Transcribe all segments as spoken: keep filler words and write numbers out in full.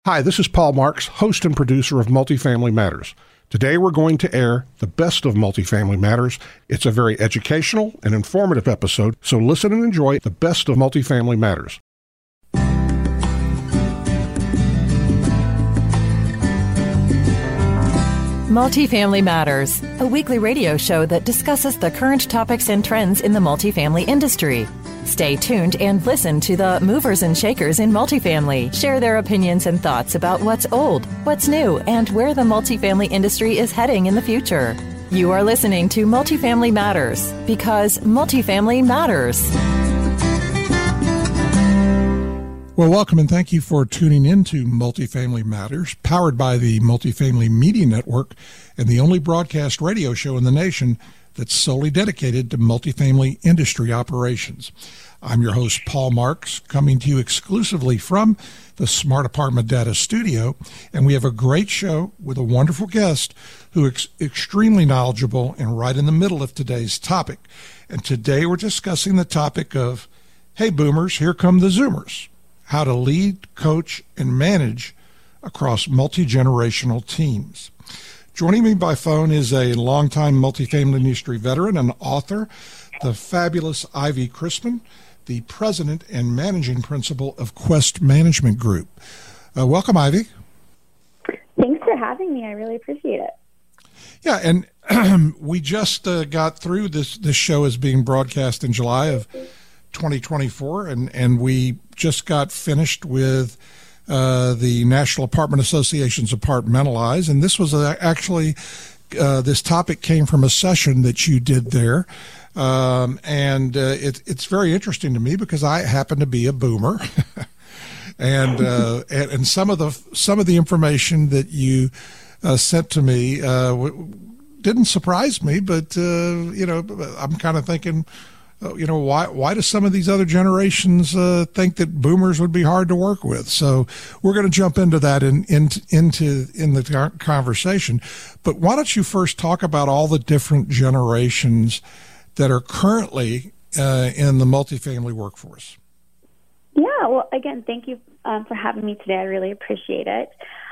Hi, this is Paul Marks, host and producer of Multifamily Matters. Today we're going to air the best of Multifamily Matters. It's a very educational and informative episode, so listen and enjoy the best of Multifamily Matters. Multifamily Matters, a weekly radio show that discusses the current topics and trends in the multifamily industry. Stay tuned and listen to the movers and shakers in multifamily share their opinions and thoughts about what's old, what's new, and where the multifamily industry is heading in the future. You are listening to Multifamily Matters because multifamily matters. Well, welcome and thank you for tuning in to Multifamily Matters, powered by the Multifamily Media Network and the only broadcast radio show in the nation that's solely dedicated to multifamily industry operations. I'm your host, Paul Marks, coming to you exclusively from the Smart Apartment Data Studio, and we have a great show with a wonderful guest who is extremely knowledgeable and right in the middle of today's topic. And today we're discussing the topic of, hey boomers, here come the Zoomers, how to lead, coach, and manage across multi-generational teams. Joining me by phone is a longtime multifamily industry veteran and author, the fabulous Ivy Chrisman, the president and managing principal of Quest Management Group. Uh, welcome, Ivy. Thanks for having me. I really appreciate it. Yeah, and we just uh, got through this. This show is being broadcast in July of twenty twenty-four, and, and we just got finished with Uh, the National Apartment Association's Apartmentalize, and this was uh, actually, uh, this topic came from a session that you did there, um, and uh, it, it's very interesting to me because I happen to be a boomer, and, uh, and and some of the some of the information that you uh, sent to me uh, w- didn't surprise me, but uh, you know, I'm kind of thinking, you know, why why do some of these other generations uh, think that boomers would be hard to work with? So we're going to jump into that in, in, into in the conversation. But why don't you first talk about all the different generations that are currently uh, in the multifamily workforce? Yeah, well, again, thank you um, for having me today. I really appreciate it.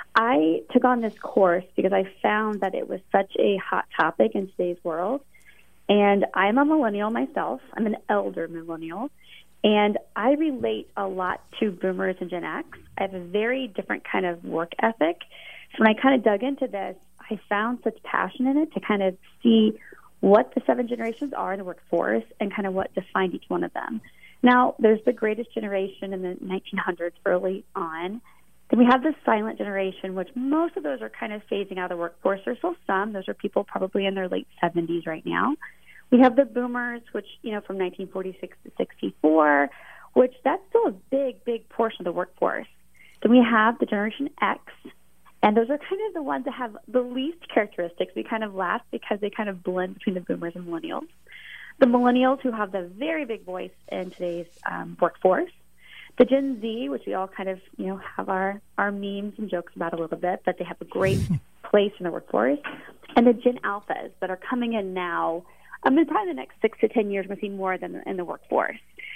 I took on this course because I found that it was such a hot topic in today's world. And I'm a millennial myself. I'm an elder millennial. And I relate a lot to boomers and Gen X. I have a very different kind of work ethic. So when I kind of dug into this, I found such passion in it to kind of see what the seven generations are in the workforce and kind of what defined each one of them. Now, there's the greatest generation in the nineteen hundreds early on. Then we have the silent generation, which most of those are kind of phasing out of the workforce. There's still some. Those are people probably in their late seventies right now. We have the boomers, which, you know, from nineteen forty-six to sixty-four, which that's still a big, big portion of the workforce. Then we have the Generation X, and those are kind of the ones that have the least characteristics. We kind of laugh because they kind of blend between the boomers and millennials. The millennials, who have the very big voice in today's um, workforce. The Gen Z, which we all kind of, you know, have our, our memes and jokes about a little bit, but they have a great place in the workforce. And the Gen Alphas that are coming in now. I mean, probably the next six to ten years, we'll see more than in the workforce.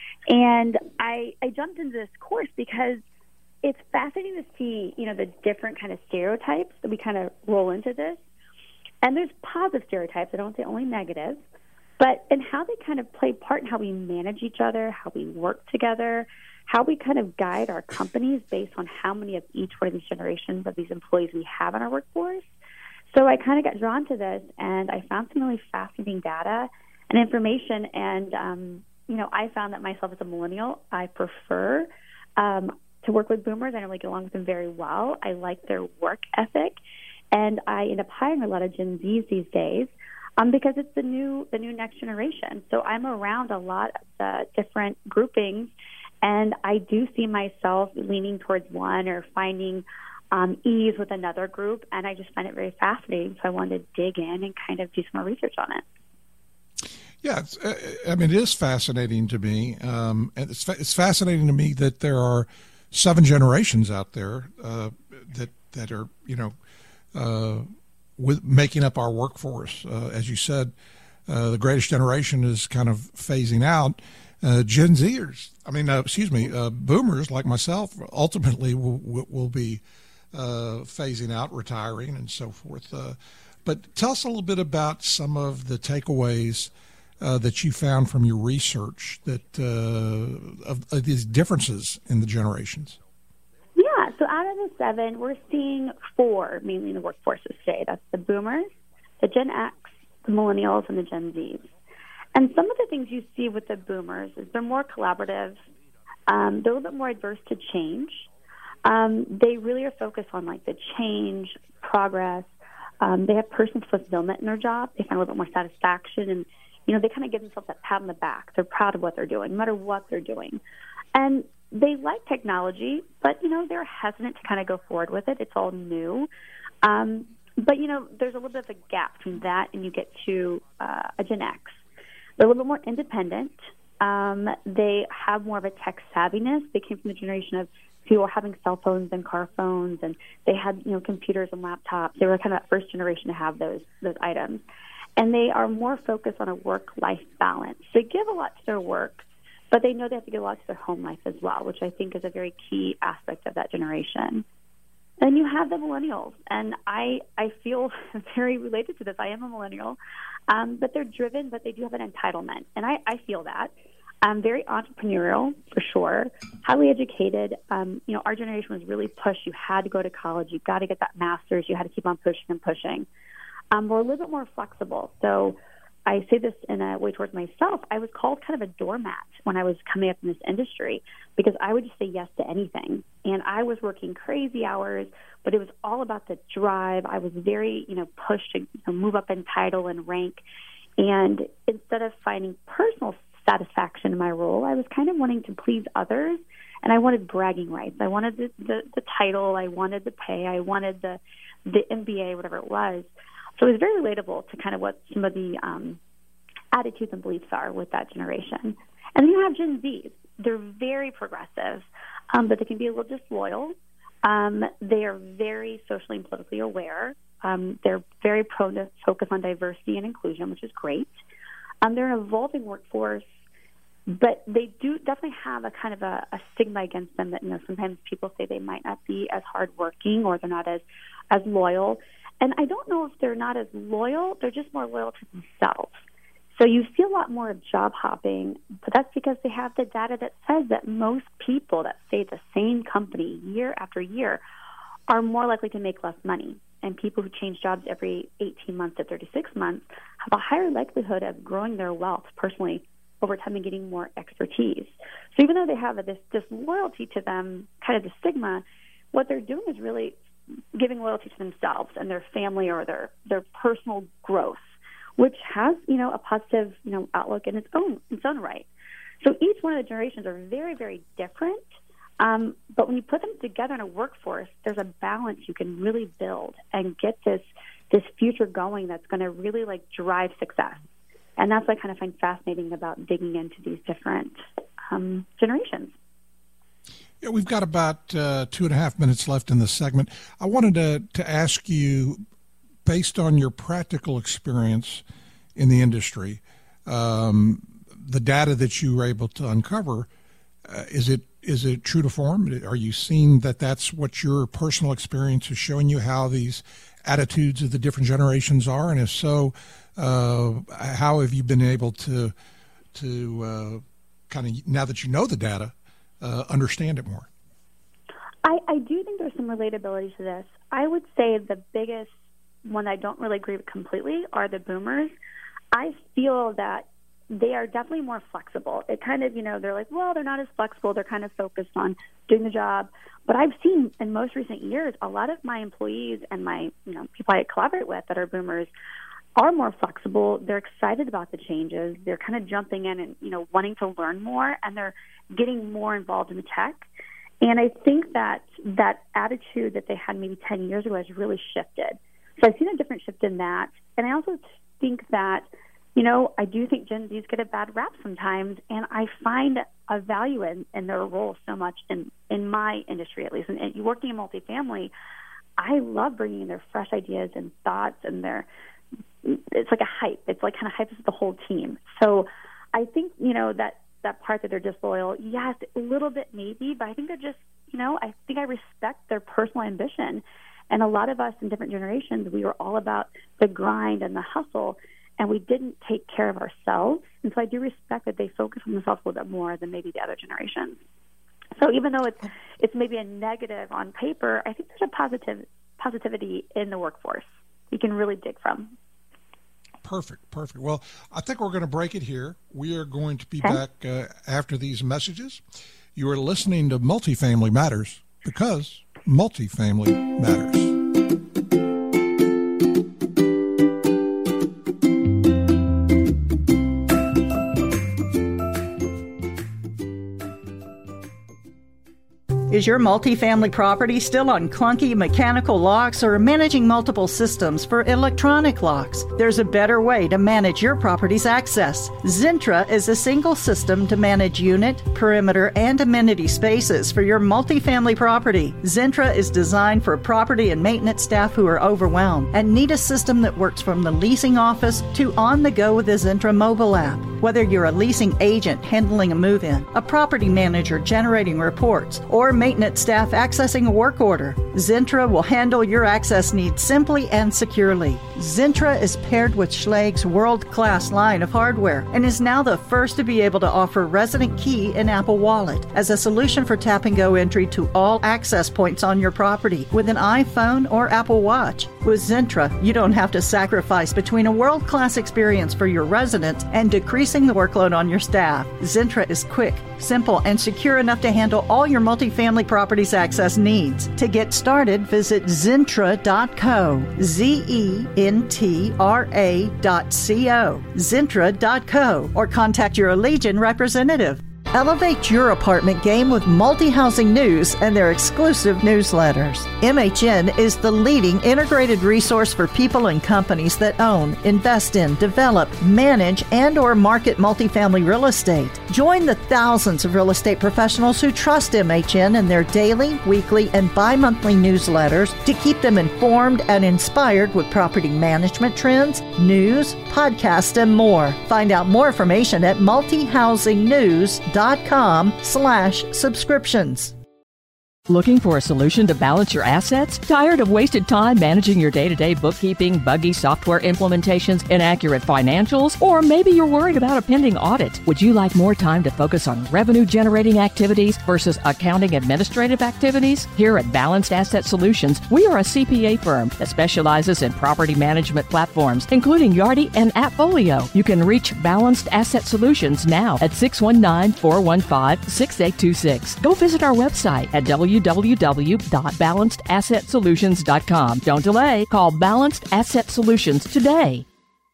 And I, I jumped into this course because it's fascinating to see, you know, the different kind of stereotypes that we kind of roll into this. And there's positive stereotypes. I don't say only negative, but in how they kind of play part in how we manage each other, how we work together, how we kind of guide our companies based on how many of each one of these generations of these employees we have in our workforce. So I kind of got drawn to this, and I found some really fascinating data and information. And, um, you know, I found that myself as a millennial, I prefer um, to work with boomers. I really get along with them very well. I like their work ethic. And I end up hiring a lot of Gen Zs these days um, because it's the new the new next generation. So I'm around a lot of the different groupings, and I do see myself leaning towards one or finding Um, ease with another group, and I just find it very fascinating. So I wanted to dig in and kind of do some more research on it. Yeah, it's, I mean, it is fascinating to me. Um, and it's it's fascinating to me that there are seven generations out there uh, that that are you know uh, with making up our workforce. Uh, as you said, uh, the greatest generation is kind of phasing out. uh, Gen Zers, I mean, uh, excuse me, uh, boomers like myself ultimately will, will, will be uh, phasing out, retiring, and so forth. Uh, but tell us a little bit about some of the takeaways uh, that you found from your research that uh, of, of these differences in the generations. Yeah, so out of the seven, we're seeing four mainly in the workforces today. That's the boomers, the Gen X, the millennials, and the Gen Zs. And some of the things you see with the boomers is they're more collaborative. Um, they're a little bit more adverse to change. Um, they really are focused on like the change, progress. Um, they have personal fulfillment in their job. They find a little bit more satisfaction, and you know they kind of give themselves that pat on the back. They're proud of what they're doing, no matter what they're doing. And they like technology, but you know they're hesitant to kind of go forward with it. It's all new. Um, but you know there's a little bit of a gap between that and you get to uh, a Gen X. They're a little bit more independent. Um, they have more of a tech savviness. They came from the generation of people having cell phones and car phones, and they had, you know, computers and laptops. They were kind of that first generation to have those those items. And they are more focused on a work-life balance. They give a lot to their work, but they know they have to give a lot to their home life as well, which I think is a very key aspect of that generation. And you have the millennials, and I I feel very related to this. I am a millennial, um, but they're driven, but they do have an entitlement, and I, I feel that. Um, very entrepreneurial, for sure, highly educated. Um, you know, our generation was really pushed. You had to go to college. You got to get that master's. You had to keep on pushing and pushing. Um, we're a little bit more flexible. So I say this in a way towards myself. I was called kind of a doormat when I was coming up in this industry because I would just say yes to anything. And I was working crazy hours, but it was all about the drive. I was very, you know, pushed to you know, move up in title and rank. And instead of finding personal satisfaction in my role, I was kind of wanting to please others, and I wanted bragging rights. I wanted the, the, the title. I wanted the pay. I wanted the, the M B A, whatever it was. So it was very relatable to kind of what some of the um, attitudes and beliefs are with that generation. And then you have Gen Zs. They're very progressive, um, but they can be a little disloyal. Um, they are very socially and politically aware. Um, they're very prone to focus on diversity and inclusion, which is great. Um, they're an evolving workforce, but they do definitely have a kind of a, a stigma against them that, you know, sometimes people say they might not be as hardworking or they're not as, as loyal. And I don't know if they're not as loyal, they're just more loyal to themselves. So you see a lot more of job hopping, but that's because they have the data that says that most people that stay at the same company year after year are more likely to make less money. And people who change jobs every eighteen months to thirty-six months have a higher likelihood of growing their wealth personally over time and getting more expertise. So even though they have a, this, this loyalty to them, kind of the stigma, what they're doing is really giving loyalty to themselves and their family or their, their personal growth, which has, you know, a positive, you know, outlook in its own, its own right. So each one of the generations are very, very different. Um, but when you put them together in a workforce, there's a balance you can really build and get this this future going that's going to really like drive success. And that's what I kind of find fascinating about digging into these different um, generations. Yeah, we've got about uh, two and a half minutes left in this segment. I wanted to, to ask you, based on your practical experience in the industry, um, the data that you were able to uncover, uh, is it Is it true to form? Are you seeing that that's what your personal experience is showing you, how these attitudes of the different generations are? And if so, uh, how have you been able to, to uh, kind of, now that you know the data, uh, understand it more? I, I do think there's some relatability to this. I would say the biggest one I don't really agree with completely are the boomers. I feel that they are definitely more flexible. It kind of, you know, they're like, well, they're not as flexible. They're kind of focused on doing the job. But I've seen in most recent years, a lot of my employees and my, you know, people I collaborate with that are boomers are more flexible. They're excited about the changes. They're kind of jumping in and, you know, wanting to learn more, and they're getting more involved in the tech. And I think that that attitude that they had maybe ten years ago has really shifted. So I've seen a different shift in that. And I also think that, you know, I do think Gen Zs get a bad rap sometimes, and I find a value in, in their role so much in, in my industry, at least. And, and working in multifamily, I love bringing in their fresh ideas and thoughts, and their, it's like a hype. It's like kind of hypes the whole team. So I think, you know, that that part that they're disloyal. Yes, a little bit maybe, but I think they're just, you know, I think I respect their personal ambition. And a lot of us in different generations, we were all about the grind and the hustle, and we didn't take care of ourselves. And so I do respect that they focus on themselves a little bit more than maybe the other generations. So even though it's it's maybe a negative on paper, I think there's a positive positivity in the workforce you can really dig from. Perfect, perfect. Well, I think we're going to break it here. We are going to be Okay. back uh, after these messages. You are listening to Multifamily Matters because multifamily matters. Is your multifamily property still on clunky mechanical locks or managing multiple systems for electronic locks? There's a better way to manage your property's access. Zentra is a single system to manage unit, perimeter, and amenity spaces for your multifamily property. Zentra is designed for property and maintenance staff who are overwhelmed and need a system that works from the leasing office to on the go with the Zentra mobile app. Whether you're a leasing agent handling a move-in, a property manager generating reports, or maintenance staff accessing a work order, Zentra will handle your access needs simply and securely. Zentra is paired with Schlag's world-class line of hardware and is now the first to be able to offer Resident Key and Apple Wallet as a solution for tap-and-go entry to all access points on your property with an iPhone or Apple Watch. With Zentra, you don't have to sacrifice between a world-class experience for your residents and decreasing the workload on your staff. Zentra is quick, simple, and secure enough to handle all your multifamily property's access needs. To get started, visit Zentra dot co, Z E N T R A dot C O, Zentra dot co, or contact your Allegiant representative. Elevate your apartment game with Multi-Housing News and their exclusive newsletters. M H N is the leading integrated resource for people and companies that own, invest in, develop, manage, and or market multifamily real estate. Join the thousands of real estate professionals who trust M H N in their daily, weekly, and bi-monthly newsletters to keep them informed and inspired with property management trends, news, podcasts, and more. Find out more information at multi housing news dot com slash subscriptions. Looking for a solution to balance your assets? Tired of wasted time managing your day-to-day bookkeeping, buggy software implementations, inaccurate financials? Or maybe you're worried about a pending audit. Would you like more time to focus on revenue-generating activities versus accounting administrative activities? Here at Balanced Asset Solutions, we are a C P A firm that specializes in property management platforms, including Yardi and AppFolio. You can reach Balanced Asset Solutions now at six one nine, four one five, six eight two six. Go visit our website at w w w dot balanced asset solutions dot com. Don't delay. Call Balanced Asset Solutions today.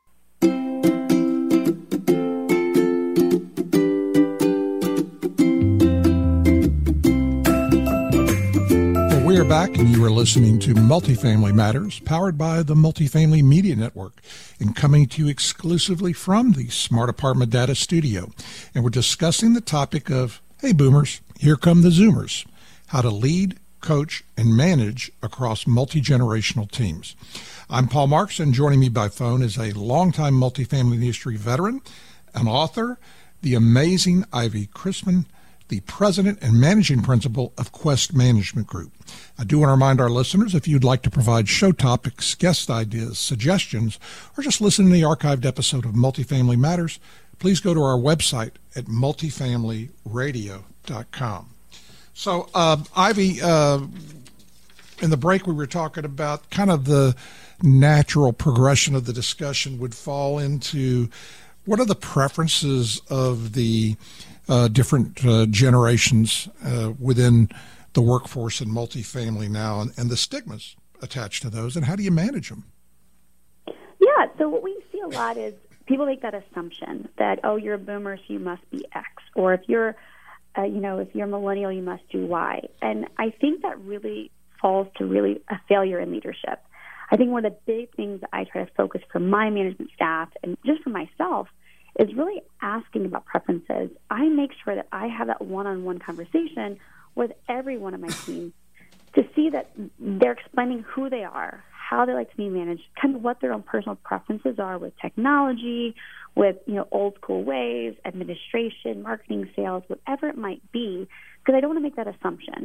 Well, we are back, and you are listening to Multifamily Matters, powered by the Multifamily Media Network, and coming to you exclusively from the Smart Apartment Data Studio. And we're discussing the topic of, hey, boomers, here come the Zoomers. How to lead, coach, and manage across multi-generational teams. I'm Paul Marks, and joining me by phone is a longtime multifamily industry veteran, an author, the amazing Ivy Chrisman, the president and managing principal of Quest Management Group. I do want to remind our listeners, if you'd like to provide show topics, guest ideas, suggestions, or just listen to the archived episode of Multifamily Matters, please go to our website at multifamily radio dot com. So, uh, Ivy, uh, in the break we were talking about kind of the natural progression of the discussion would fall into what are the preferences of the uh, different uh, generations uh, within the workforce and multifamily now, and, and the stigmas attached to those, and how do you manage them? Yeah, so what we see a lot is people make that assumption that, oh, you're a boomer, so you must be X, or if you're Uh, you know, if you're a millennial, you must do Y. And I think that really falls to really a failure in leadership. I think one of the big things that I try to focus for my management staff and just for myself is really asking about preferences. I make sure that I have that one-on-one conversation with every one of my team to see that they're explaining who they are, how they like to be managed, kind of what their own personal preferences are with technology, with, you know, old school ways, administration, marketing, sales, whatever it might be, because I don't want to make that assumption.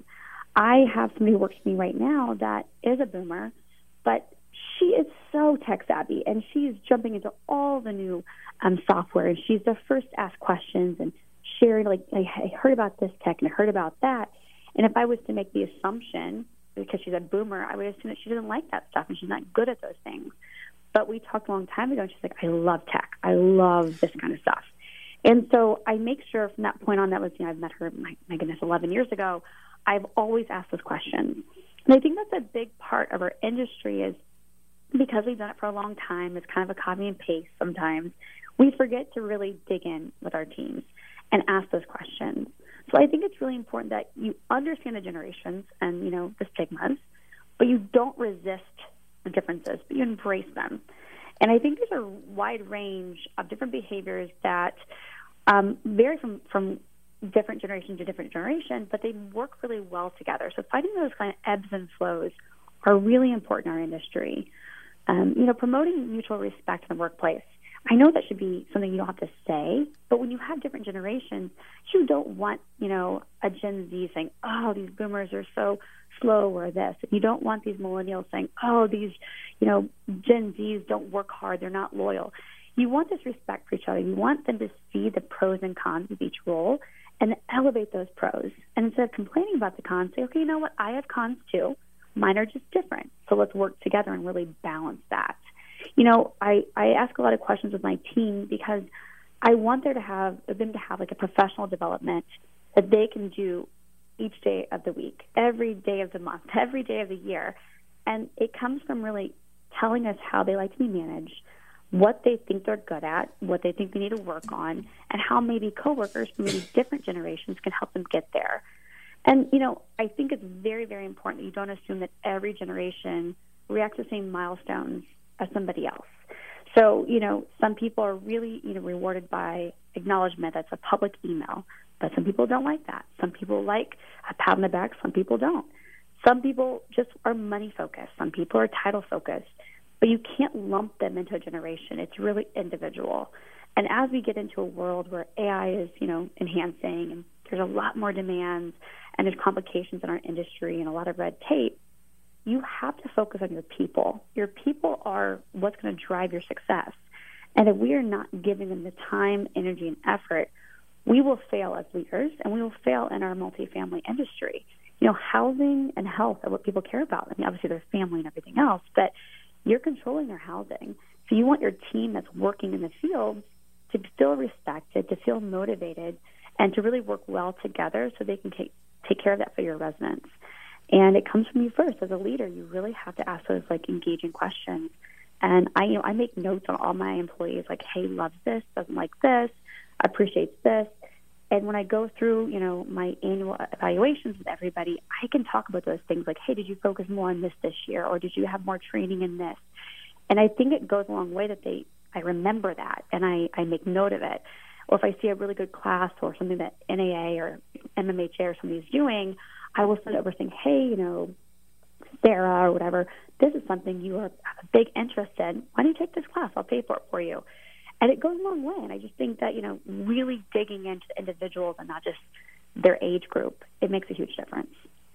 I have somebody who works for me right now that is a boomer, but she is so tech savvy, and she's jumping into all the new um, software, and she's the first to ask questions and sharing, like, I heard about this tech and I heard about that. And if I was to make the assumption, because she's a boomer, I would assume that she doesn't like that stuff and she's not good at those things. But we talked a long time ago, and she's like, I love tech. I love this kind of stuff. And so I make sure from that point on, that was, you know, I've met her, my, my goodness, eleven years ago, I've always asked those questions. And I think that's a big part of our industry is because we've done it for a long time, it's kind of a copy and paste sometimes, we forget to really dig in with our teams and ask those questions. So I think it's really important that you understand the generations and, you know, the stigmas, but you don't resist the differences, but you embrace them. And I think there's a wide range of different behaviors that um, vary from, from different generation to different generation, but they work really well together. So finding those kind of ebbs and flows are really important in our industry. Um, you know, promoting mutual respect in the workplace. I know that should be something you don't have to say, but when you have different generations, you don't want, you know, a Gen Z saying, oh, these boomers are so slow or this. You don't want these millennials saying, oh, these, you know, Gen Zs don't work hard, they're not loyal. You want this respect for each other. You want them to see the pros and cons of each role and elevate those pros. And instead of complaining about the cons, say, okay, you know what, I have cons too. Mine are just different. So let's work together and really balance that. You know, I, I ask a lot of questions with my team because I want there to have them to have like a professional development that they can do each day of the week, every day of the month, every day of the year. And it comes from really telling us how they like to be managed, what they think they're good at, what they think they need to work on, and how maybe coworkers from maybe different generations can help them get there. And, you know, I think it's very, very important that you don't assume that every generation reacts to the same milestones as somebody else. So, you know, some people are really, you know, rewarded by acknowledgement. That's a public email. But some people don't like that. Some people like a pat on the back. Some people don't. Some people just are money focused. Some people are title focused. But you can't lump them into a generation. It's really individual. And as we get into a world where A I is, you know, enhancing and there's a lot more demands and there's complications in our industry and a lot of red tape, you have to focus on your people. Your people are what's going to drive your success. And if we are not giving them the time, energy, and effort, we will fail as leaders, and we will fail in our multifamily industry. You know, housing and health are what people care about. I mean, obviously there's family and everything else, but you're controlling their housing. So you want your team that's working in the field to feel respected, to feel motivated, and to really work well together so they can take, take care of that for your residents. And it comes from you first. As a leader, you really have to ask those, like, engaging questions. And I, you know, I make notes on all my employees, like, hey, loves this, doesn't like this, appreciates this. And when I go through, you know, my annual evaluations with everybody, I can talk about those things like, hey, did you focus more on this this year, or did you have more training in this? And I think it goes a long way that they, I remember that, and I, I make note of it. Or if I see a really good class or something that N A A or M M H A or somebody's doing, I will send over saying, hey, you know, Sarah or whatever, this is something you are, have a big interest in. Why don't you take this class? I'll pay for it for you. And it goes a long way. And I just think that, you know, really digging into individuals and not just their age group, it makes a huge difference.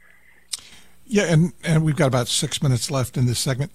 Yeah, and, and we've got about six minutes left in this segment.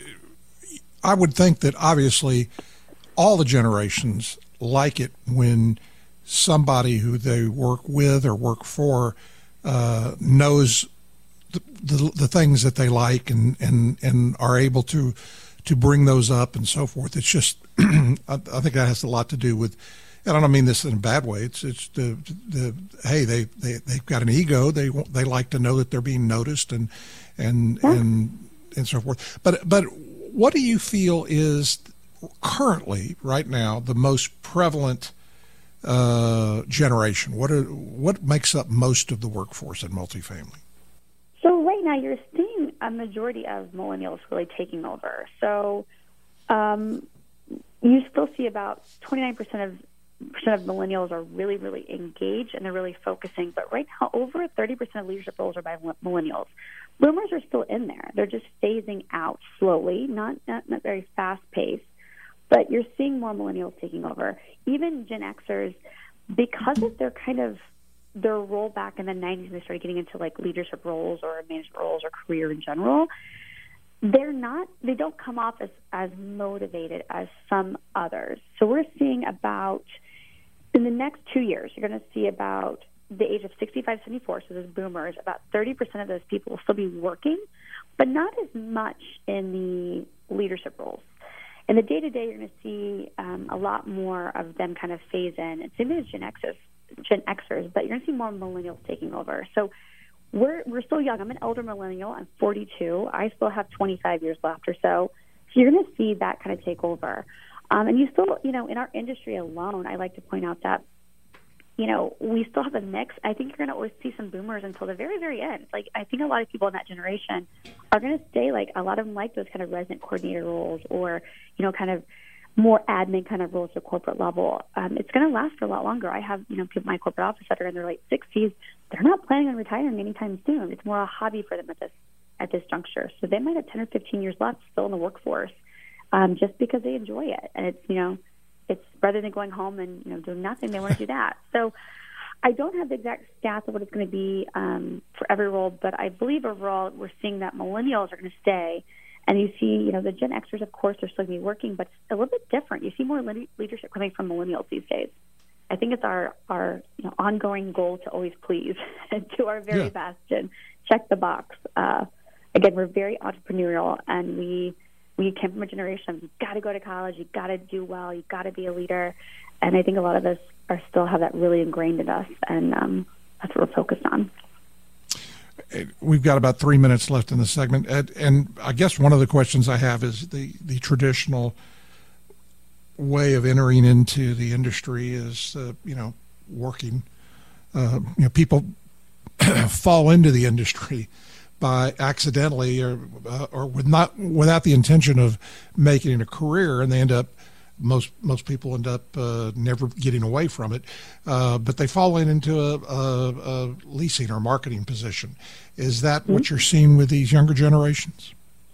I would think that obviously all the generations like it when somebody who they work with or work for uh, knows the, the the things that they like and, and, and are able to to bring those up and so forth. It's just I, I think that has a lot to do with, and I don't mean this in a bad way. It's it's the the hey they they they've got an ego. They they like to know that they're being noticed and and yeah. and and so forth. But but what do you feel is currently right now the most prevalent uh, generation? What are what makes up most of the workforce in multifamily? So right now you're seeing a majority of millennials really taking over. So um, you still see about twenty-nine percent of percent of millennials are really, really engaged and they're really focusing. But right now, over thirty percent of leadership roles are by millennials. boomers are still in there. They're just phasing out slowly, not, not, not very fast paced, but you're seeing more millennials taking over. Even Gen Xers, because of their kind of their role back in the nineties, they started getting into like leadership roles or management roles or career in general. They're not, they don't come off as, as motivated as some others. So we're seeing about, in the next two years, you're going to see about the age of sixty-five, seventy-four, so those boomers, about thirty percent of those people will still be working, but not as much in the leadership roles. In the day-to-day, you're going to see um, a lot more of them kind of phase in. And same as Gen Xers, Gen Xers, but you're going to see more millennials taking over. So we're we're still young. I'm an elder millennial. I'm forty-two. I still have twenty-five years left or so. So you're going to see that kind of take over. Um, and you still, you know, in our industry alone, I like to point out that, you know, we still have a mix. I think you're going to always see some boomers until the very, very end. Like, I think a lot of people in that generation are going to stay, like, a lot of them like those kind of resident coordinator roles or, you know, kind of more admin kind of roles at corporate level. Um, it's going to last for a lot longer. I have, you know, people in my corporate office that are in their late sixties. They're not planning on retiring anytime soon. It's more a hobby for them at this at this juncture. So they might have ten or fifteen years left still in the workforce, um, just because they enjoy it. And it's, you know, it's rather than going home and, you know, doing nothing, they want to do that. So I don't have the exact stats of what it's going to be um, for every role, but I believe overall we're seeing that millennials are going to stay. And you see, you know, the Gen Xers, of course, are still going to be working, but it's a little bit different. You see more le- leadership coming from millennials these days. I think it's our, our you know, ongoing goal to always please and do our very yeah. best and check the box. Uh, again, we're very entrepreneurial, and we we came from a generation of, you've got to go to college, you've got to do well, you've got to be a leader. And I think a lot of us are still have that really ingrained in us, and um, that's what we're focused on. We've got about three minutes left in the segment. And, and I guess one of the questions I have is the, the traditional way of entering into the industry is, uh, you know, working. Uh, you know, people fall into the industry by accidentally or uh, or with not without the intention of making it a career, and they end up most most people end up uh, never getting away from it, uh, but they fall in into a, a, a leasing or marketing position. Is that mm-hmm. what you're seeing with these younger generations?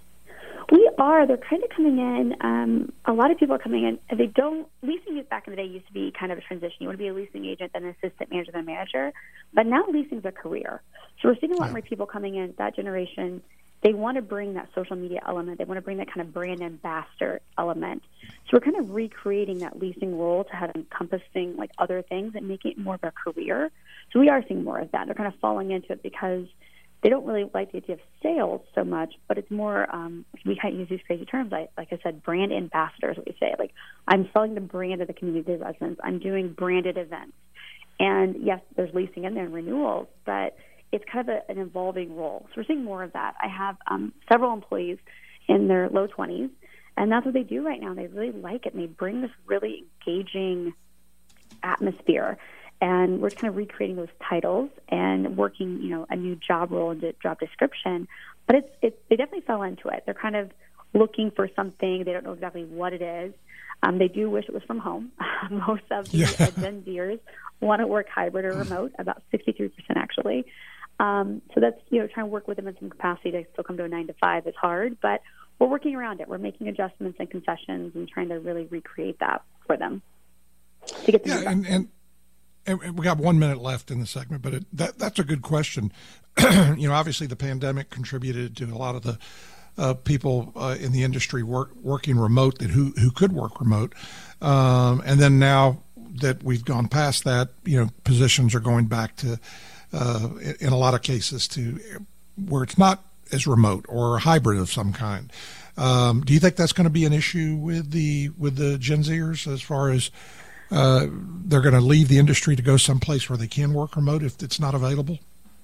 We are. They're kind of coming in. Um, a lot of people are coming in. And they don't. Leasing back in the day used to be kind of a transition. You want to be a leasing agent, then an assistant manager, then a manager. But now leasing's a career. So we're seeing a lot yeah. more people coming in. That generation, they want to bring that social media element. They want to bring that kind of brand ambassador element. So we're kind of recreating that leasing role to have encompassing like other things and making it more of a career. So we are seeing more of that. They're kind of falling into it because they don't really like the idea of sales so much, but it's more, um, we kind of use these crazy terms, like, like I said, brand ambassadors, what we say. Like, I'm selling the brand of the community residents. I'm doing branded events. And yes, there's leasing in there and renewals, but it's kind of a, an evolving role. So we're seeing more of that. I have um, several employees in their low twenties, and that's what they do right now. They really like it, and they bring this really engaging atmosphere. And we're kind of recreating those titles and working, you know, a new job role and job description. But it's, it's they definitely fell into it. They're kind of looking for something. They don't know exactly what it is. Um, they do wish it was from home. Most of the yeah. Gen Zers want to work hybrid or remote, about sixty-three percent actually. Um, so that's, you know, trying to work with them in some capacity to still come to a nine to five is hard, but we're working around it. We're making adjustments and concessions and trying to really recreate that for them to get them. Yeah, and, and and we got one minute left in the segment, but it, that that's a good question. You know, obviously the pandemic contributed to a lot of the uh, people uh, in the industry work, working remote that who who could work remote, um, and then now that we've gone past that, you know, positions are going back to, uh, in a lot of cases, to where it's not as remote or a hybrid of some kind. Um, do you think that's going to be an issue with the with the Gen Zers as far as Uh, they're going to leave the industry to go someplace where they can work remote if it's not available?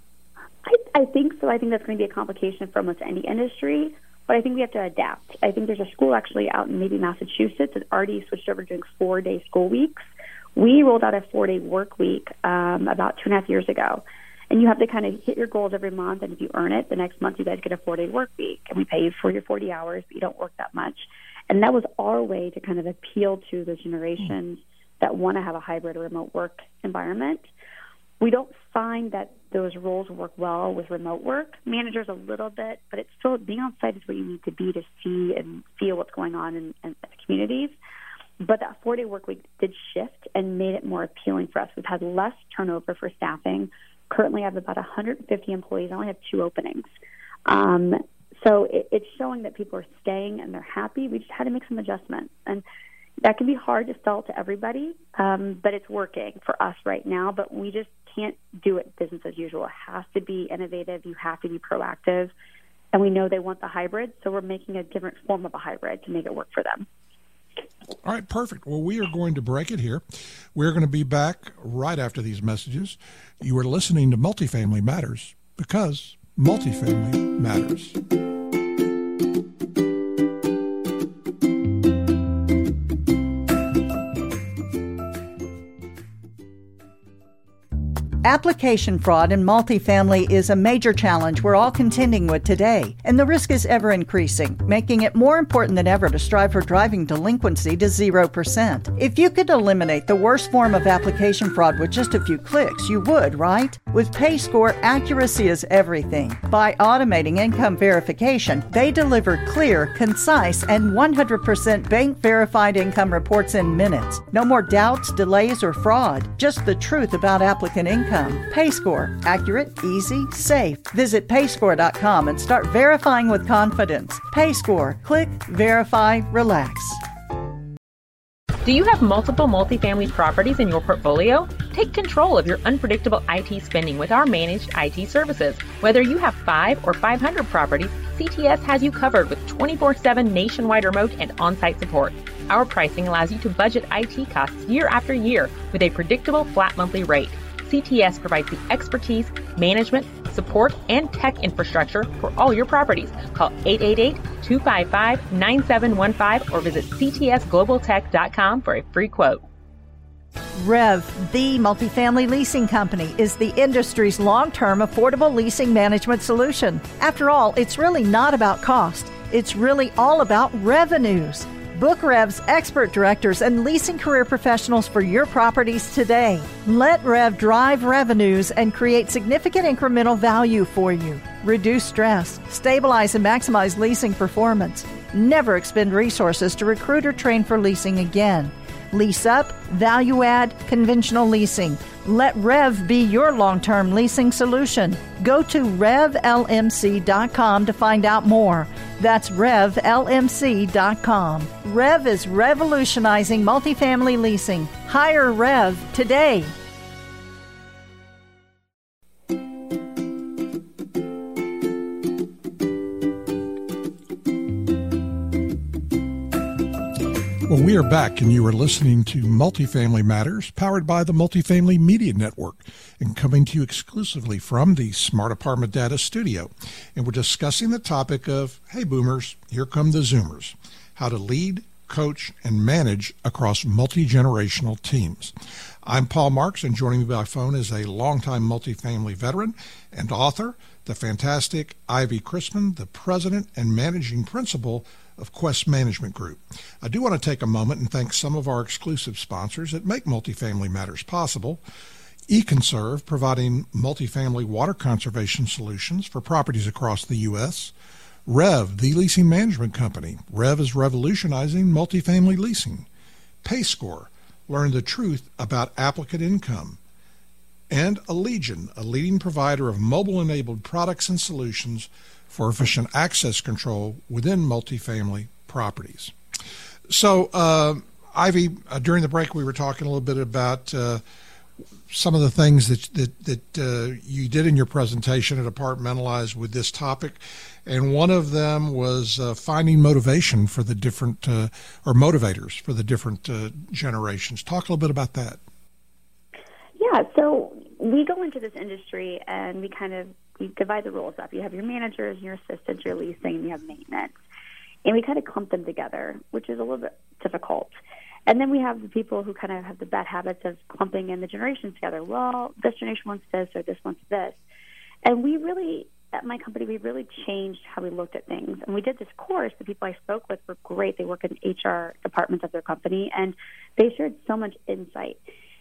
I, I think so. I think that's going to be a complication for almost any industry, but I think we have to adapt. I think there's a school actually out in maybe Massachusetts that already switched over to doing four-day school weeks. We rolled out a four-day work week um, about two and a half years ago, and you have to kind of hit your goals every month, and if you earn it, the next month you guys get a four-day work week, and we pay you for your forty hours, but you don't work that much. And that was our way to kind of appeal to the generations mm-hmm. that want to have a hybrid or remote work environment. we don't find that those roles work well with remote work. Managers a little bit, but it's still being on site is where you need to be to see and feel what's going on in, in the communities. But that four-day work week did shift and made it more appealing for us. We've had less turnover for staffing. Currently, I have about one hundred fifty employees. I only have two openings. Um, so it, it's showing that people are staying and they're happy. We just had to make some adjustments. And that can be hard to sell to everybody, um, but it's working for us right now. But we just can't do it business as usual. It has to be innovative. You have to be proactive. And we know they want the hybrid, so we're making a different form of a hybrid to make it work for them. All right, perfect. Well, we are going to break it here. We're going to be back right after these messages. You are listening to Multifamily Matters because multifamily matters. Application fraud in multifamily is a major challenge we're all contending with today, and the risk is ever increasing, making it more important than ever to strive for driving delinquency to zero percent. If you could eliminate the worst form of application fraud with just a few clicks, you would, right? With PayScore, accuracy is everything. By automating income verification, they deliver clear, concise, and one hundred percent bank-verified income reports in minutes. No more doubts, delays, or fraud, just the truth about applicant income. PayScore. Accurate, easy, safe. Visit payscore dot com and start verifying with confidence. PayScore. Click, verify, relax. Do you have multiple multifamily properties in your portfolio? Take control of your unpredictable I T spending with our managed I T services. Whether you have five or five hundred properties, C T S has you covered with twenty-four seven nationwide remote and on-site support. Our pricing allows you to budget I T costs year after year with a predictable flat monthly rate. C T S provides the expertise, management, support, and tech infrastructure for all your properties. Call eight eight eight, two five five, nine seven one five or visit c t s global tech dot com for a free quote. Rev, the multifamily leasing company, is the industry's long-term affordable leasing management solution. After all, it's really not about cost. It's really all about revenues. Book Rev's expert directors and leasing career professionals for your properties today. Let Rev drive revenues and create significant incremental value for you. Reduce stress, stabilize and maximize leasing performance. Never expend resources to recruit or train for leasing again. Lease up, value add, conventional leasing. Let Rev be your long-term leasing solution. Go to rev l m c dot com to find out more. That's rev l m c dot com. Rev is revolutionizing multifamily leasing. Hire Rev today. Well, we are back, and you are listening to Multifamily Matters, powered by the Multifamily Media Network, and coming to you exclusively from the Smart Apartment Data Studio. And we're discussing the topic of, hey, boomers, here come the Zoomers, how to lead, coach, and manage across multi-generational teams. I'm Paul Marks, and joining me by phone is a longtime multifamily veteran and author, the fantastic Ivy Chrisman, the president and managing principal of Quest Management Group. I do want to take a moment and thank some of our exclusive sponsors that make Multifamily Matters possible. eConserve, providing multifamily water conservation solutions for properties across the U S Rev, the leasing management company. Rev is revolutionizing multifamily leasing. PayScore, learn the truth about applicant income. And Allegion, a leading provider of mobile-enabled products and solutions for efficient access control within multifamily properties. So, uh, Ivy, uh, during the break, we were talking a little bit about uh, some of the things that that, that uh, you did in your presentation at Apartmentalize with this topic, and one of them was uh, finding motivation for the different, uh, or motivators for the different uh, generations. Talk a little bit about that. Yeah, so we go into this industry and we kind of we divide the roles up. You have your managers, your assistants, your leasing, and you have maintenance. And we kind of clump them together, which is a little bit difficult. And then we have the people who kind of have the bad habits of clumping in the generations together. Well, this generation wants this or this wants this. And we really, at my company, we really changed how we looked at things. And we did this course. The people I spoke with were great. They work in H R departments of their company, and they shared so much insight.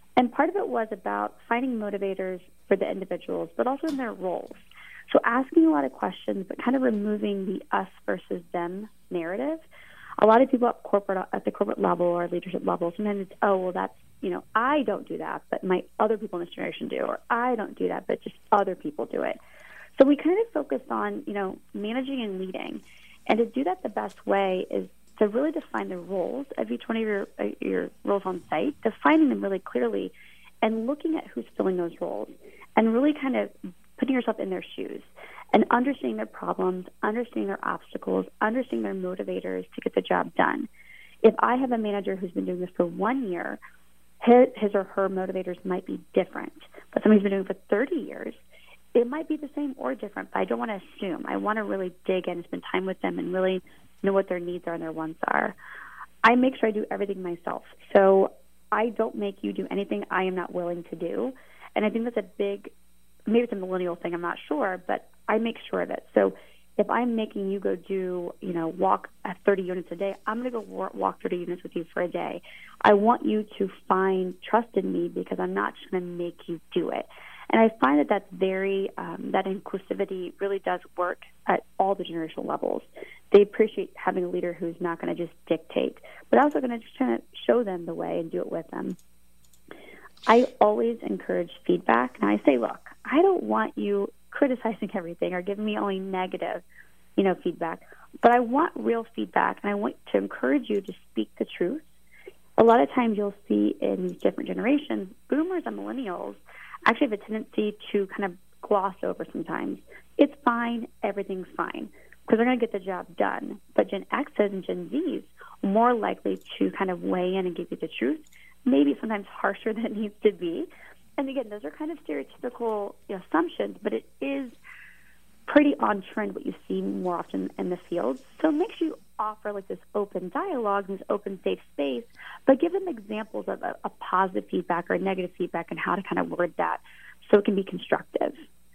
And part of it was about finding motivators for the individuals, but also in their roles. So asking a lot of questions, but kind of removing the us versus them narrative. A lot of people at corporate, at the corporate level or leadership level, sometimes it's, oh, well, that's, you know, I don't do that, but my other people in this generation do, or I don't do that, but just other people do it. So we kind of focused on, you know, managing and leading. And to do that the best way is to really define the roles of each one of your, uh, your roles on site, defining them really clearly, and looking at who's filling those roles, and really kind of putting yourself in their shoes and understanding their problems, understanding their obstacles, understanding their motivators to get the job done. If I have a manager who's been doing this for one year, his, his or her motivators might be different. But somebody who's been doing it for thirty years, it might be the same or different, but I don't want to assume. I want to really dig in and spend time with them and really know what their needs are and their wants are. I make sure I do everything myself. So I don't make you do anything I am not willing to do. And I think that's a big, maybe it's a millennial thing, I'm not sure, but I make sure of it. So if I'm making you go do, you know, walk at thirty units a day, I'm going to go walk thirty units with you for a day. I want you to find trust in me because I'm not just going to make you do it. And I find that that's very, um, that inclusivity really does work at all the generational levels. They appreciate having a leader who's not going to just dictate, but also going to just try to show them the way and do it with them. I always encourage feedback. And I say, look, I don't want you criticizing everything or giving me only negative, you know, feedback, but I want real feedback, and I want to encourage you to speak the truth. A lot of times you'll see in these different generations, boomers and millennials actually have a tendency to kind of gloss over sometimes. It's fine, everything's fine, because they're going to get the job done. But Gen X's and Gen Z's are more likely to kind of weigh in and give you the truth, maybe sometimes harsher than it needs to be. And again, those are kind of stereotypical, you know, assumptions, but it is pretty on trend what you see more often in the field. So make sure you offer like this open dialogue, this open safe space, but give them examples of a, a positive feedback or negative feedback and how to kind of word that so it can be constructive.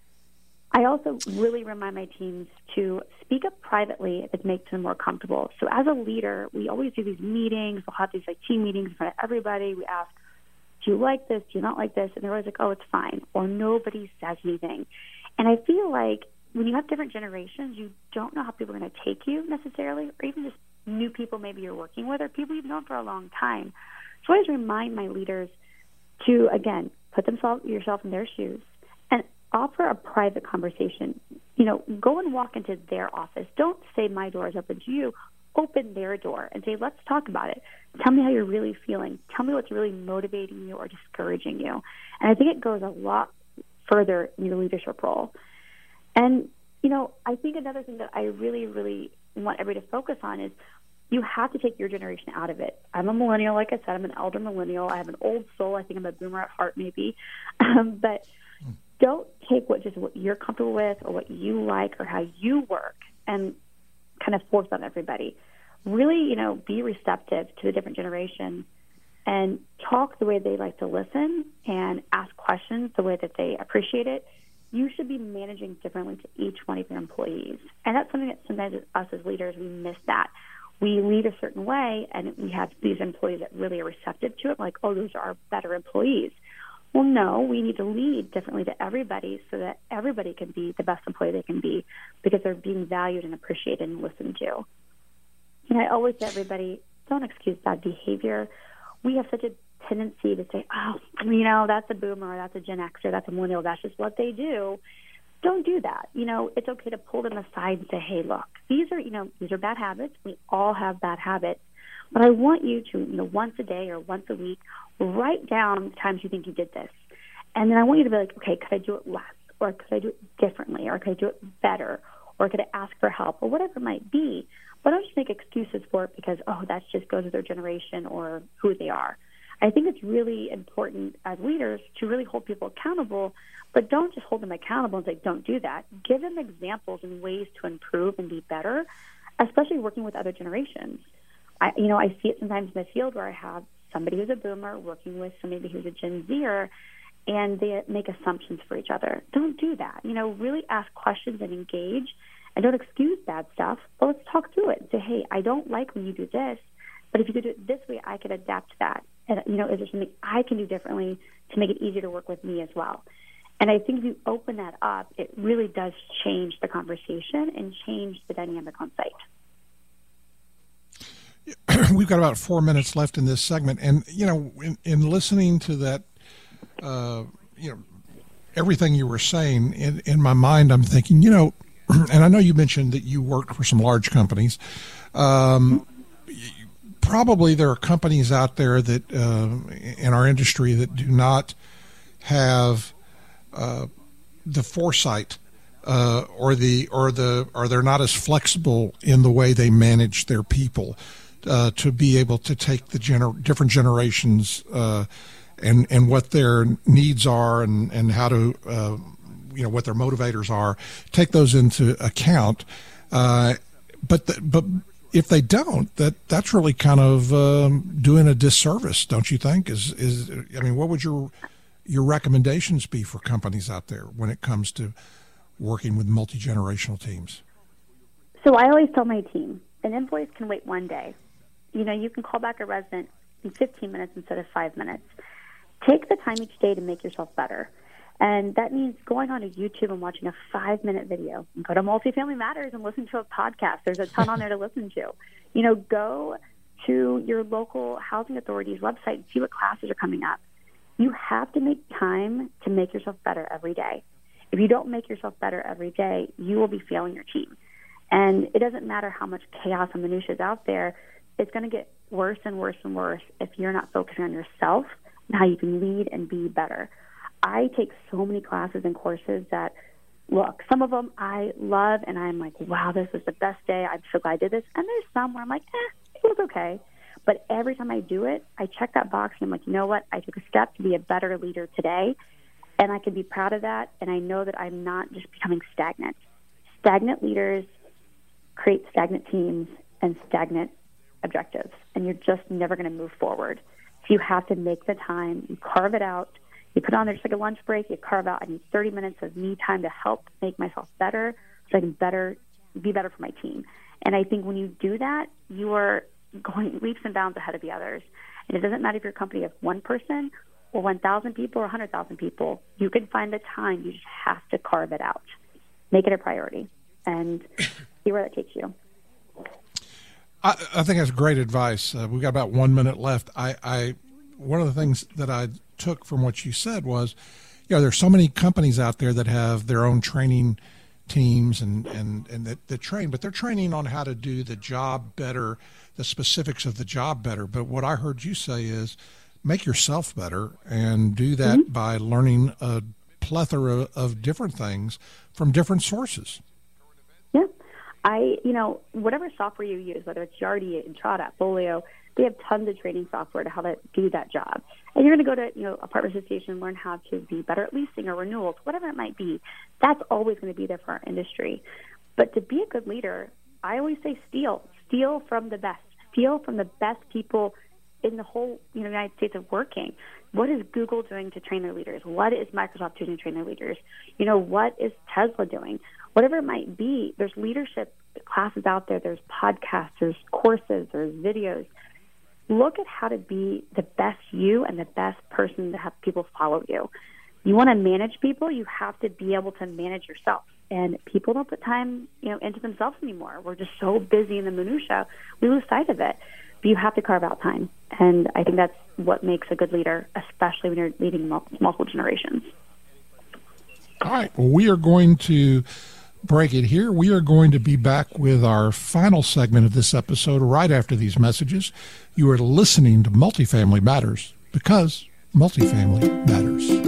I also really remind my teams to speak up privately if it makes them more comfortable. So as a leader, we always do these meetings. We'll have these like team meetings in front of everybody. We ask, do you like this? Do you not like this? And they're always like, oh, it's fine. Or nobody says anything. And I feel like when you have different generations, you don't know how people are going to take you necessarily, or even just new people maybe you're working with or people you've known for a long time. So I always remind my leaders to, again, put themselves yourself in their shoes and offer a private conversation. You know, go and walk into their office. Don't say my door is open to you. Open their door and say, let's talk about it. Tell me how you're really feeling. Tell me what's really motivating you or discouraging you. And I think it goes a lot further in your leadership role. And, you know, I think another thing that I really, really want everybody to focus on is you have to take your generation out of it. I'm a millennial, like I said. I'm an elder millennial. I have an old soul. I think I'm a boomer at heart, maybe. Um, but don't take what just what you're comfortable with or what you like or how you work and kind of force on everybody. Really, you know, be receptive to the different generations and talk the way they like to listen and ask questions the way that they appreciate it. You should be managing differently to each one of your employees. And that's something that sometimes us as leaders, we miss that. We lead a certain way, and we have these employees that really are receptive to it, like, oh, those are our better employees. Well, no, we need to lead differently to everybody so that everybody can be the best employee they can be because they're being valued and appreciated and listened to. And I always say to everybody, don't excuse bad behavior. We have such a tendency to say, oh, you know, that's a boomer, that's a Gen Xer, that's a millennial, that's just what they do. Don't do that. You know, it's okay to pull them aside and say, hey, look, these are, you know, these are bad habits. We all have bad habits. But I want you to, you know, once a day or once a week, write down the times you think you did this. And then I want you to be like, okay, could I do it less? Or could I do it differently? Or could I do it better? Or could I ask for help? Or whatever it might be. But don't just make excuses for it because, oh, that just goes with their generation or who they are. I think it's really important as leaders to really hold people accountable, but don't just hold them accountable and say, don't do that. Give them examples and ways to improve and be better, especially working with other generations. I, you know, I see it sometimes in the field where I have somebody who's a boomer working with somebody who's a Gen Zer, and they make assumptions for each other. Don't do that. You know, really ask questions and engage, and don't excuse bad stuff, but let's talk through it and say, hey, I don't like when you do this, but if you could do it this way, I could adapt to that. And, you know, is there something I can do differently to make it easier to work with me as well? And I think if you open that up, it really does change the conversation and change the dynamic on site. We've got about four minutes left in this segment. And, you know, in, in listening to that, uh, you know, everything you were saying, in, in my mind, I'm thinking, you know, and I know you mentioned that you worked for some large companies. Um, probably there are companies out there that uh, in our industry that do not have uh, the foresight uh, or the or the or they're not as flexible in the way they manage their people uh, to be able to take the gener- different generations uh, and and what their needs are and and how to uh, you know what their motivators are, take those into account. Uh, but the, but if they don't, that that's really kind of um, doing a disservice, don't you think? Is is I mean, what would your your recommendations be for companies out there when it comes to working with multi-generational teams? So I always tell my team, an invoice can wait one day. You know, you can call back a resident in fifteen minutes instead of five minutes. Take the time each day to make yourself better. And that means going on to YouTube and watching a five-minute video. Go to Multifamily Matters and listen to a podcast. There's a ton on there to listen to. You know, go to your local housing authority's website and see what classes are coming up. You have to make time to make yourself better every day. If you don't make yourself better every day, you will be failing your team. And it doesn't matter how much chaos and minutia is out there. It's going to get worse and worse and worse if you're not focusing on yourself and how you can lead and be better. I take so many classes and courses that, look, some of them I love, and I'm like, wow, this was the best day. I'm so glad I did this. And there's some where I'm like, eh, it was okay. But every time I do it, I check that box, and I'm like, you know what? I took a step to be a better leader today, and I can be proud of that, and I know that I'm not just becoming stagnant. Stagnant leaders create stagnant teams and stagnant objectives, and you're just never going to move forward. So you have to make the time, you carve it out. You put on there just like a lunch break, you carve out, I need thirty minutes of me time to help make myself better so I can better be better for my team. And I think when you do that, you are going leaps and bounds ahead of the others. And it doesn't matter if your company has one person or one thousand people or one hundred thousand people. You can find the time. You just have to carve it out. Make it a priority and see where that takes you. I, I think that's great advice. Uh, we've got about one minute left. I, I one of the things that I took from what you said was, you know, there's so many companies out there that have their own training teams and, and, and that, that train, but they're training on how to do the job better, the specifics of the job better. But what I heard you say is make yourself better and do that mm-hmm. by learning a plethora of different things from different sources. Yeah. I, you know, whatever software you use, whether it's Yardi, Entrata, Folio, they have tons of training software to how to do that job. And you're going to go to, you know, Apartment Association and learn how to be better at leasing or renewals, whatever it might be. That's always going to be there for our industry. But to be a good leader, I always say steal. Steal from the best. Steal from the best people in the whole, you know, United States of working. What is Google doing to train their leaders? What is Microsoft doing to train their leaders? You know, what is Tesla doing? Whatever it might be, there's leadership classes out there. There's podcasts, there's courses, there's videos. Look at how to be the best you and the best person to have people follow you. You want to manage people, you have to be able to manage yourself. And people don't put time, you know, into themselves anymore. We're just so busy in the minutia, we lose sight of it. But you have to carve out time. And I think that's what makes a good leader, especially when you're leading multiple generations. All right. Well, we are going to break it here. We are going to be back with our final segment of this episode right after these messages. You are listening to Multifamily Matters because multifamily matters.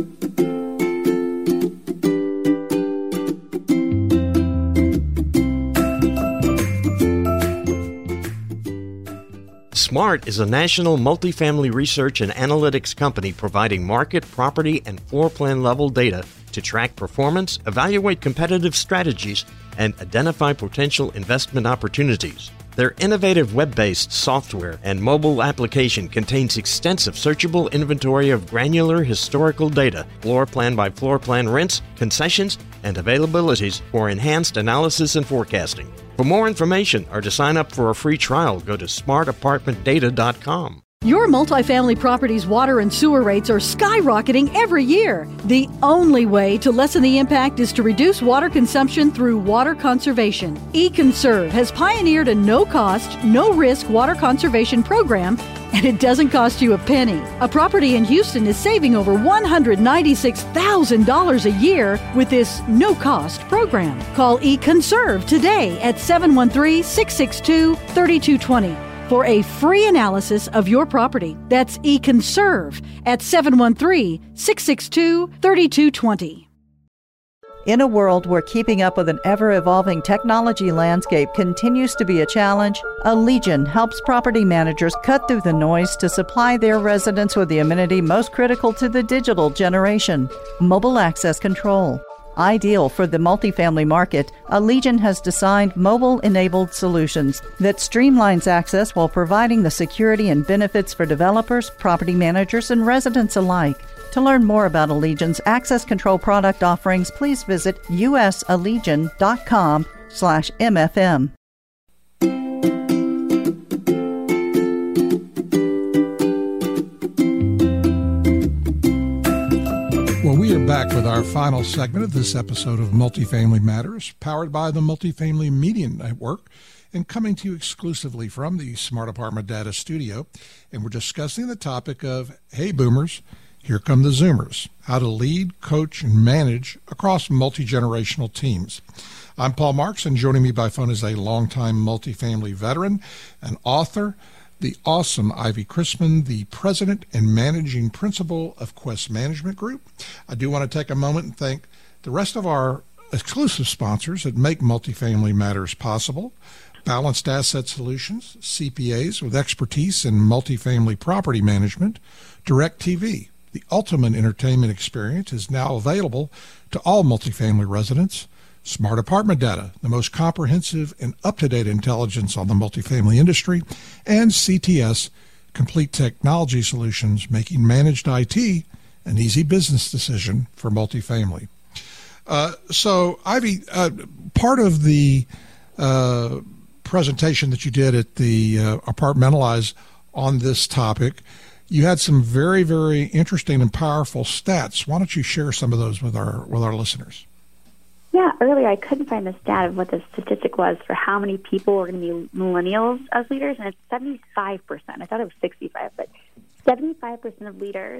SMART is a national multifamily research and analytics company providing market, property, and floor plan level data to track performance, evaluate competitive strategies, and identify potential investment opportunities. Their innovative web-based software and mobile application contains extensive searchable inventory of granular historical data, floor plan by floor plan rents, concessions, and availabilities for enhanced analysis and forecasting. For more information or to sign up for a free trial, go to smart apartment data dot com. Your multifamily property's water and sewer rates are skyrocketing every year. The only way to lessen the impact is to reduce water consumption through water conservation. eConserve has pioneered a no-cost, no-risk water conservation program, and it doesn't cost you a penny. A property in Houston is saving over one hundred ninety-six thousand dollars a year with this no-cost program. Call eConserve today at seven one three, six six two, three two two zero for a free analysis of your property. That's eConserve at seven one three, six six two, three two two zero. In a world where keeping up with an ever-evolving technology landscape continues to be a challenge, Allegion helps property managers cut through the noise to supply their residents with the amenity most critical to the digital generation, mobile access control. Ideal for the multifamily market, Allegion has designed mobile-enabled solutions that streamlines access while providing the security and benefits for developers, property managers, and residents alike. To learn more about Allegion's access control product offerings, please visit usallegion.com slash MFM. Well, we are back with our final segment of this episode of Multifamily Matters, powered by the Multifamily Media Network and coming to you exclusively from the Smart Apartment Data Studio. And we're discussing the topic of, hey, boomers, here come the Zoomers, how to lead, coach, and manage across multi-generational teams. I'm Paul Marks, and joining me by phone is a longtime multifamily veteran, an author, the awesome Ivy Chrisman, the president and managing principal of Quest Management Group. I do want to take a moment and thank the rest of our exclusive sponsors that make Multifamily Matters possible. Balanced Asset Solutions, C P As with expertise in multifamily property management. DirecTV, the ultimate entertainment experience, is now available to all multifamily residents. Smart Apartment Data, the most comprehensive and up-to-date intelligence on the multifamily industry. And C T S, Complete Technology Solutions, making managed I T an easy business decision for multifamily. Uh, so, Ivy, uh, part of the uh, presentation that you did at the uh, Apartmentalize on this topic, you had some very, very interesting and powerful stats. Why don't you share some of those with our with our listeners? Yeah, earlier I couldn't find the stat of what the statistic was for how many people were going to be millennials as leaders, and it's seventy-five percent. I thought it was sixty-five, but seventy-five percent of leaders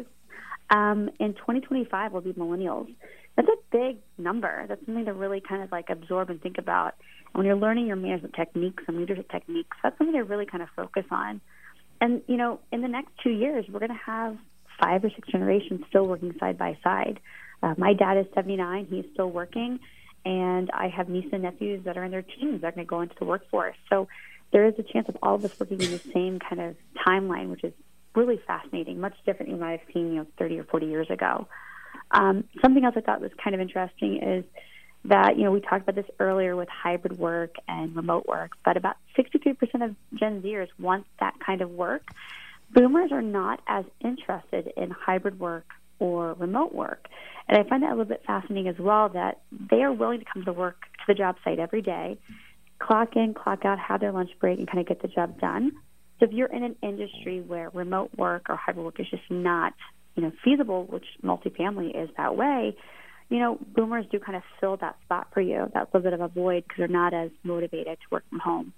um, in twenty twenty-five will be millennials. That's a big number. That's something to really kind of like absorb and think about. And when you're learning your management techniques and leadership techniques, that's something to really kind of focus on. And, you know, in the next two years, we're going to have five or six generations still working side by side. Uh, my dad is seventy-nine. He's still working. And I have nieces and nephews that are in their teens that are going to go into the workforce. So there is a chance of all of us working in the same kind of timeline, which is really fascinating, much different than what I've seen, you know, thirty or forty years ago. Um, something else I thought was kind of interesting is that, you know, we talked about this earlier with hybrid work and remote work, but about sixty-three percent of Gen Zers want that kind of work. Boomers are not as interested in hybrid work or remote work. And I find that a little bit fascinating as well, that they are willing to come to work to the job site every day, clock in, clock out, have their lunch break, and kind of get the job done. So if you're in an industry where remote work or hybrid work is just not, you know, feasible, which multifamily is that way, you know, boomers do kind of fill that spot for you, that little bit of a void, because they're not as motivated to work from home.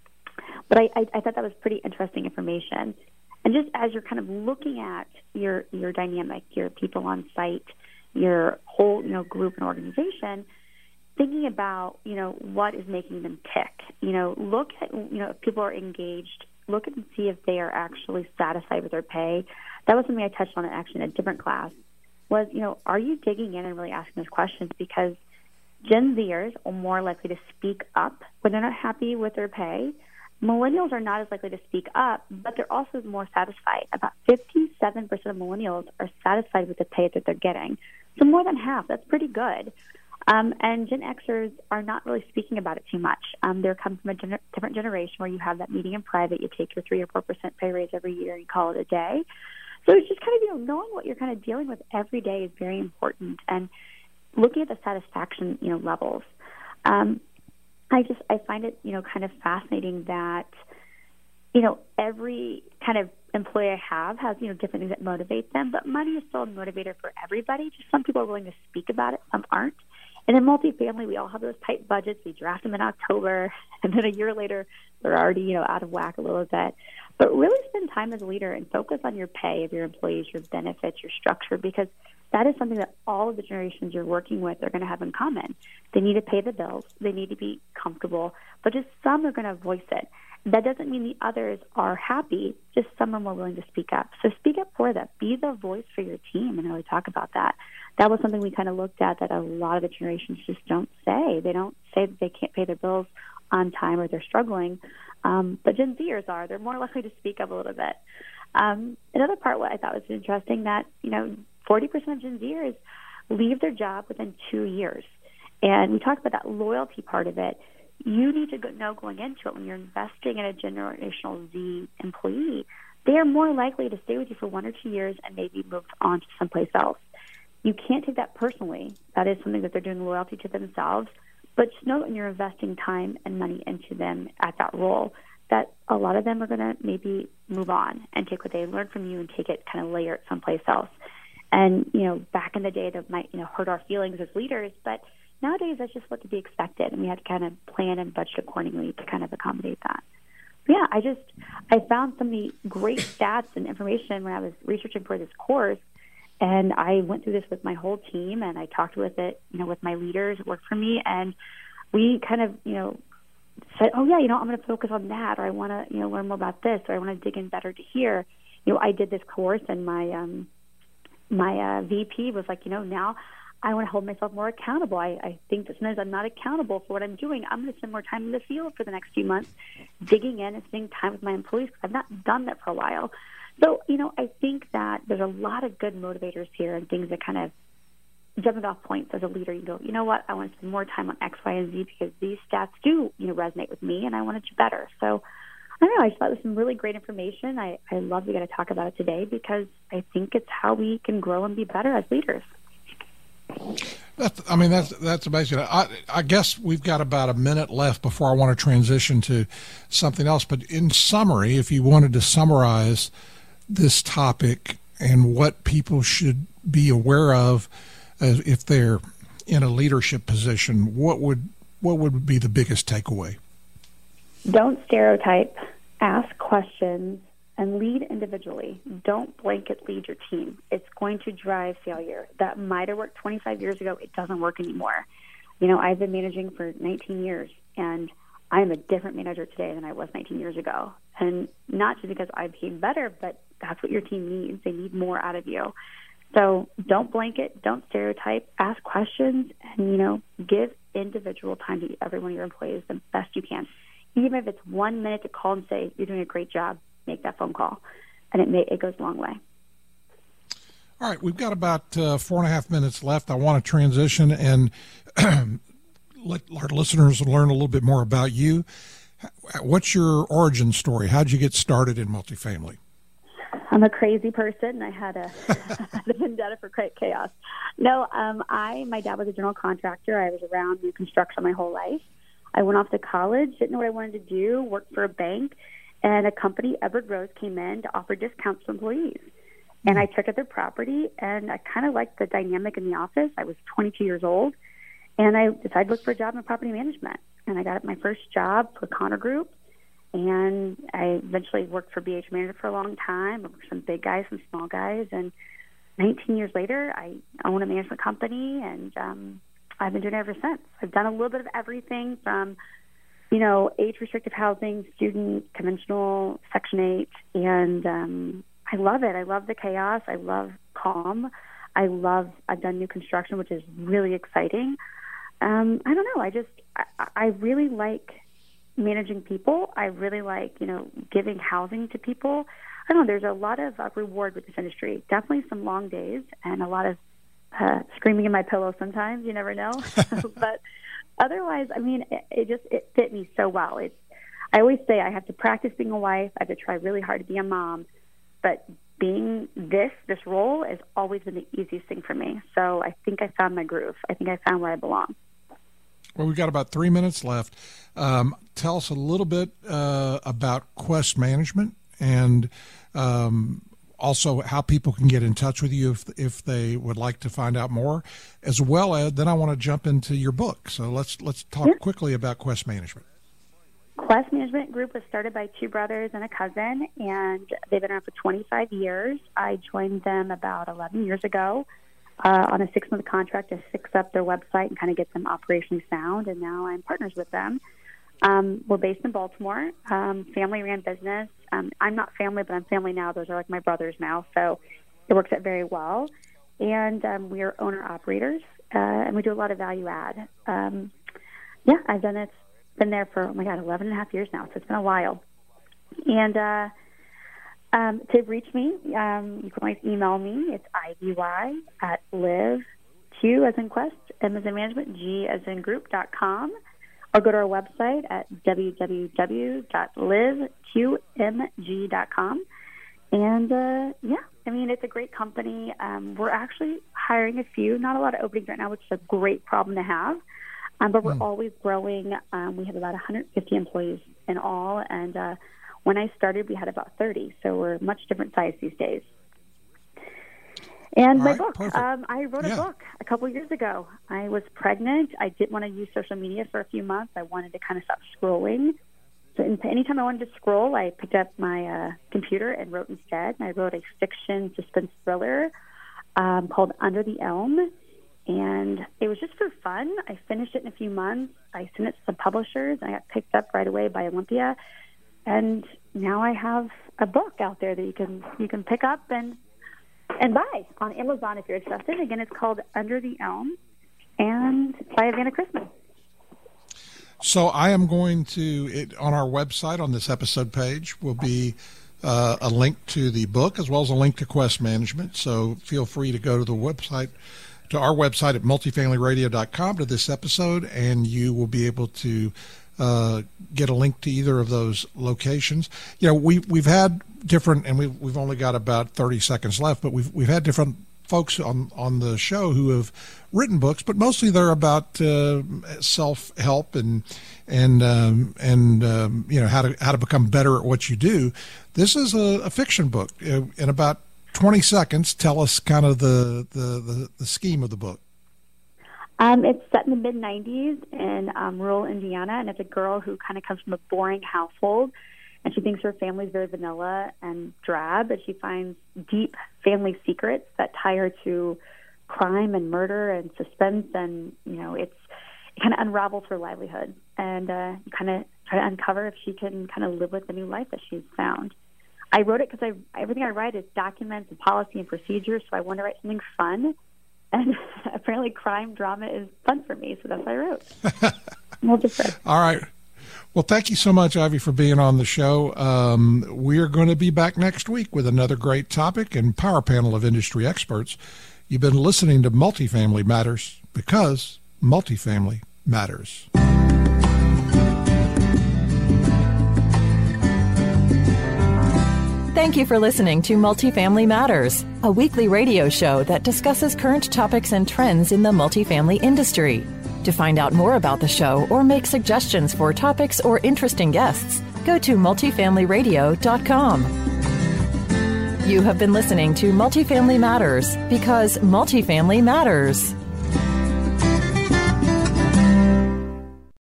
But I, I, I thought that was pretty interesting information. And just as you're kind of looking at your your dynamic, your people on site, your whole, you know, group and organization, thinking about, you know, what is making them tick. You know, look at, you know, if people are engaged, look at and see if they are actually satisfied with their pay. That was something I touched on actually in a different class, was, you know, are you digging in and really asking those questions? Because Gen Zers are more likely to speak up when they're not happy with their pay. Millennials are not as likely to speak up, but they're also more satisfied. About fifty-seven percent of millennials are satisfied with the pay that they're getting. So more than half, that's pretty good. Um, and Gen Xers are not really speaking about it too much. Um, they're coming from a gener- different generation where you have that meeting in private, you take your three or four percent pay raise every year and you call it a day. So it's just kind of, you know, knowing what you're kind of dealing with every day is very important, and looking at the satisfaction, you know, levels. Um, I just, I find it, you know, kind of fascinating that, you know, every kind of employee I have has, you know, different things that motivate them, but money is still a motivator for everybody. Just some people are willing to speak about it, some aren't. And in multifamily, we all have those tight budgets. We draft them in October, and then a year later, they're already, you know, out of whack a little bit. But really spend time as a leader and focus on your pay of your employees, your benefits, your structure, because that is something that all of the generations you're working with are going to have in common. They need to pay the bills. They need to be comfortable, but just some are going to voice it. That doesn't mean the others are happy, just some are more willing to speak up. So speak up for them. Be the voice for your team and really talk about that. That was something we kind of looked at that a lot of the generations just don't say. They don't say that they can't pay their bills on time or they're struggling. Um, but Gen Zers are. They're more likely to speak up a little bit. Um, another part what I thought was interesting that, you know, forty percent of Gen Zers leave their job within two years. And we talked about that loyalty part of it. You need to go, know going into it when you're investing in a generational Z employee, they are more likely to stay with you for one or two years and maybe move on to someplace else. You can't take that personally. That is something that they're doing loyalty to themselves. But just know when you're investing time and money into them at that role, that a lot of them are going to maybe move on and take what they learned from you and take it, kind of layer it someplace else. And, you know, back in the day that might, you know, hurt our feelings as leaders, but nowadays that's just what to be expected, and we had to kind of plan and budget accordingly to kind of accommodate that. But yeah, I just, I found so many great stats and information when I was researching for this course, and I went through this with my whole team, and I talked with it, you know, with my leaders who work for me, and we kind of, you know, said, oh yeah, you know, I'm going to focus on that, or I want to, you know, learn more about this, or I want to dig in better to here. You know, I did this course, and my um, my uh, V P was like, you know, now I want to hold myself more accountable. I, I think that sometimes I'm not accountable for what I'm doing. I'm going to spend more time in the field for the next few months, digging in and spending time with my employees, because I've not done that for a while. So, you know, I think that there's a lot of good motivators here and things that kind of jumping off points as a leader. You go, you know what, I want to spend more time on X, Y, and Z because these stats do, you know, resonate with me, and I want to do better. So, I don't know, I just thought it was some really great information. I, I love to get to talk about it today because I think it's how we can grow and be better as leaders. That's, I mean, that's that's amazing. I, I guess we've got about a minute left before I want to transition to something else. But in summary, if you wanted to summarize this topic and what people should be aware of uh, if they're in a leadership position, what would what would be the biggest takeaway? Don't stereotype, ask questions, and lead individually. Don't blanket lead your team. It's going to drive failure. That might have worked twenty-five years ago. It doesn't work anymore. You know, I've been managing for nineteen years, and I'm a different manager today than I was nineteen years ago. And not just because I became better, but that's what your team needs. They need more out of you. So don't blanket, don't stereotype, ask questions, and, you know, give individual time to every one of your employees the best you can. Even if it's one minute to call and say, you're doing a great job, make that phone call, and it may, it goes a long way. All right, we've got about uh, four and a half minutes left. I want to transition and let our listeners learn a little bit more about you. What's your origin story? How'd you get started in multifamily? I'm a crazy person. I had a, had a vendetta for chaos. No, um, I my dad was a general contractor. I was around new construction my whole life. I went off to college, didn't know what I wanted to do, worked for a bank, and a company, Edward Rose, came in to offer discounts to employees. And I checked out their property, and I kind of liked the dynamic in the office. I was twenty-two years old, and I decided to look for a job in property management. And I got my first job for Connor Group, and I eventually worked for B H Manager for a long time. I worked for some big guys, some small guys, and nineteen years later, I own a management company, and um, I've been doing it ever since. I've done a little bit of everything from, you know, age-restricted housing, student, conventional, Section eight, and um, I love it. I love the chaos. I love calm. I love, I've done new construction, which is really exciting. Um, I don't know. I just, I, I really like managing people. I really like, you know, giving housing to people. I don't know. There's a lot of uh, reward with this industry. Definitely some long days and a lot of uh, screaming in my pillow sometimes. You never know. But otherwise, I mean, it, it just, it fit me so well. It's, I always say I have to practice being a wife. I have to try really hard to be a mom. But being this, this role has always been the easiest thing for me. So I think I found my groove. I think I found where I belong. Well, we've got about three minutes left. Um, tell us a little bit uh, about Quest Management and um, also how people can get in touch with you if if they would like to find out more, as well as then I want to jump into your book. So let's let's talk yeah. quickly about Quest Management. Quest Management Group was started by two brothers and a cousin, and they've been around for twenty-five years. I joined them about eleven years ago uh, on a six-month contract to fix up their website and kind of get them operationally sound, and now I'm partners with them. Um, we're based in Baltimore, um, family-ran business. Um, I'm not family, but I'm family now. Those are like my brothers now, so it works out very well. And um, we are owner-operators, uh, and we do a lot of value-add. Um, yeah, I've done it. Been there for, oh my God, eleven and a half years now, so it's been a while. And uh, um, to reach me, um, you can always email me. It's I V Y at live, Q as in Quest, M as in Management, G as in Group dot com, or go to our website at w w w dot live q m g dot com. And uh, yeah, I mean, it's a great company. Um, we're actually hiring a few, not a lot of openings right now, which is a great problem to have. Um, but we're mm. always growing. Um, we have about one hundred fifty employees in all, and uh, when I started, we had about thirty. So we're much different size these days. And all my right, book, um, I wrote yeah. a book a couple years ago. I was pregnant. I didn't want to use social media for a few months. I wanted to kind of stop scrolling. So anytime I wanted to scroll, I picked up my uh, computer and wrote instead. And I wrote a fiction suspense thriller um, called Under the Elm. And it was just for fun. I finished it in a few months. I sent it to some publishers, and I got picked up right away by Olympia. And now I have a book out there that you can you can pick up and and buy on Amazon if you're interested. Again, it's called Under the Elm, and it's by Havana Christmas. So I am going to, it, on our website, on this episode page, will be uh, a link to the book as well as a link to Quest Management. So feel free to go to the website, to our website at multifamily radio dot com to this episode, and you will be able to uh, get a link to either of those locations. You know, we, we've had different, and we, we've only got about thirty seconds left, but we've we've had different folks on, on the show who have written books, but mostly they're about uh, self-help and and um, and um, you know, how to how to become better at what you do. This is a, a fiction book. In about twenty seconds, tell us kind of the, the, the, the scheme of the book. Um, it's set in the mid nineties in um, rural Indiana, and it's a girl who kind of comes from a boring household, and she thinks her family's very vanilla and drab, and she finds deep family secrets that tie her to crime and murder and suspense, and, you know, it's it kind of unravels her livelihood, and uh, you kind of try to uncover if she can kind of live with the new life that she's found. I wrote it because I everything I write is documents and policy and procedures, so I want to write something fun. And apparently crime drama is fun for me, so that's what I wrote. Well, different. All right. Well, thank you so much, Ivy, for being on the show. Um, we're going to be back next week with another great topic and power panel of industry experts. You've been listening to Multifamily Matters, because multifamily matters. Thank you for listening to Multifamily Matters, a weekly radio show that discusses current topics and trends in the multifamily industry. To find out more about the show or make suggestions for topics or interesting guests, go to multifamily radio dot com. You have been listening to Multifamily Matters, because multifamily matters.